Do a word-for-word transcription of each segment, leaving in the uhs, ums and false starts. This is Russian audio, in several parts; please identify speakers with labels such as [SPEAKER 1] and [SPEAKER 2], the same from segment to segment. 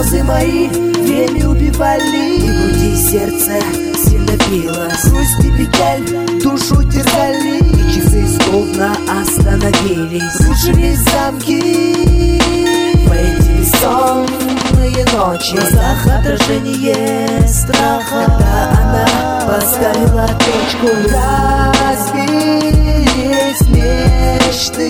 [SPEAKER 1] слезы мои время убивали, и в груди сердце сильно билось. Грусть и печаль душу терзали, и часы словно остановились. Рушились замки в эти бессонные ночи. В глазах отражение страха, когда она поставила точку. Разбились мечты,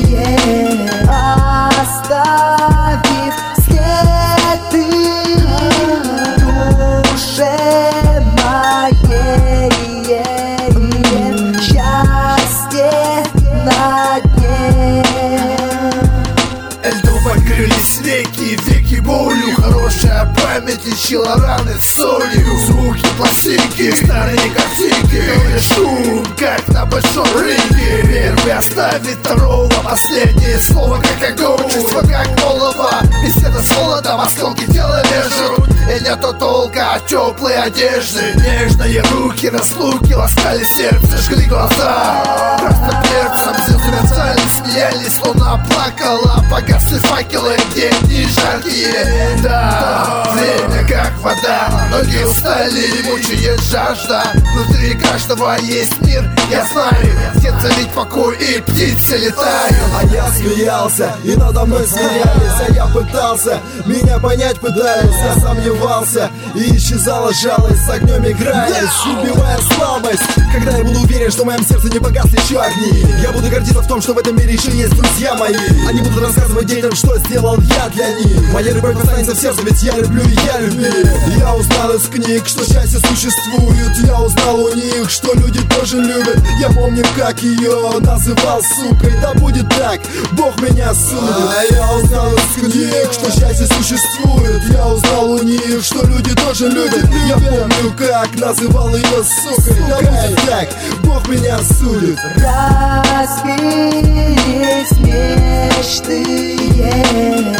[SPEAKER 1] оставив следы в душе моей. Счастье на дне.
[SPEAKER 2] Льдом покрылись веки, веки болью. Хорошая память лечила раны солью. Звуки пластинки, старые картинки. Шум, как на большом рынке. Первый оставит второго, последнее слово как огонь. Чувство как голова, беседа с холодом, осколки тела режут. И нету толка от теплой одежды. Нежные руки, разлуки ласкали сердце, жгли глаза. Просто перцем зеркали, смеялись, луна плакала. Погасли факелы, где дни жаркие. Да, время как вода, ноги устали, мучает жажда. Внутри каждого есть мир, я знаю, где царит покой и птицы летают.
[SPEAKER 3] А я смеялся, и надо мной смеялись, а я пытался, меня понять пытались. Я сомневался, и исчезала жалость, с огнем играясь, убивая слабость. Когда я буду уверен, что в моем сердце не погасли еще огни, я буду гордиться в том, что в этом мире еще есть друзья мои. Они будут рассказывать детям, что сделал я для них. Моя любовь останется в сердце, ведь я люблю и я любил. Я узнал из книг, что счастье существует. Я узнал у них, что люди тоже любят. Я помню, как ее называл сукой. Да будет так, Бог меня судит. А я узнал из книг, что счастье существует. Я узнал у них, что люди тоже любят. Я помню, как называл ее сукой. Да будет так, Бог меня судит.
[SPEAKER 1] Разбились мечты,